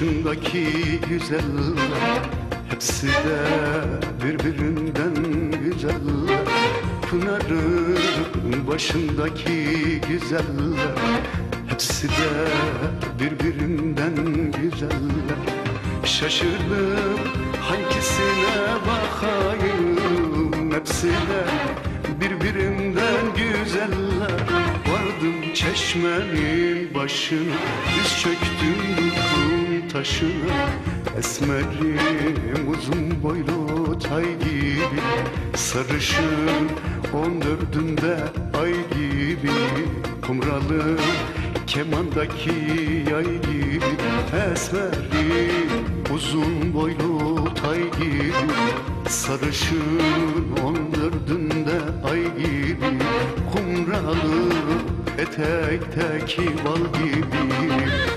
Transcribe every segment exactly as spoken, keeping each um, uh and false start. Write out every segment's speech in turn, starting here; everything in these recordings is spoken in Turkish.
başındaki güzeller, hepsi de birbirinden güzeller. Pınar'ın başındaki güzeller, hepsi de birbirinden güzeller. Şaşırdım hangisine bakayım, hepsi de birbirinden güzeller. Vardım çeşmenin başına, diz çöktüm kum taşına. Esmerim uzun boylu tay gibi, sarışın on dördünde ay gibi. Kumralı kemandaki yay gibi, esmerim uzun boylu tay gibi, sarışın on dördünde ay gibi. Kumralı etekteki bal gibi.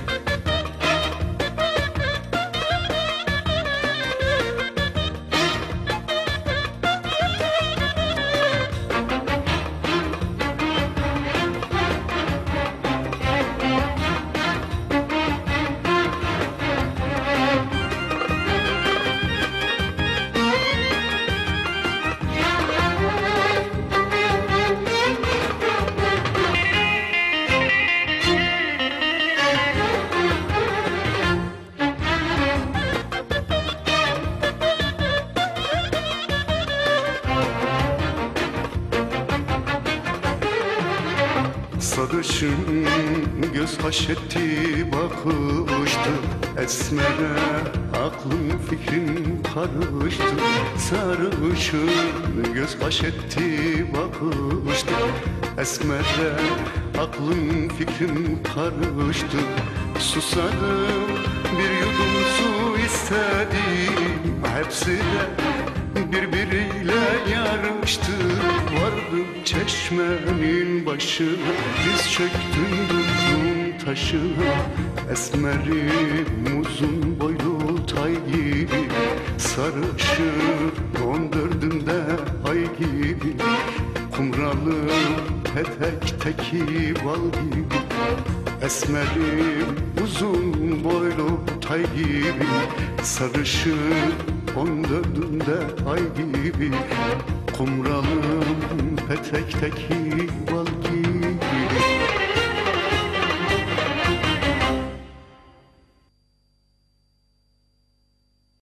Sarışın göz haşetti bakıştı, esmere aklım fikrim karıştı. Sarışın göz haşetti bakıştı, esmere aklım fikrim karıştı. Susadım bir yudum su istedim, hepsi de birbiriyle yarıştı. Vardım çeşmenin başına, diz çöktüm durdum taşına. Esmerim uzun boylu tay gibi, sarışın on dördünde ay gibi. Kumralım petekteki bal gibi, esmerim uzun boylu tay gibi, sarışın on dördünde ay gibi. Kumralım petekteki bal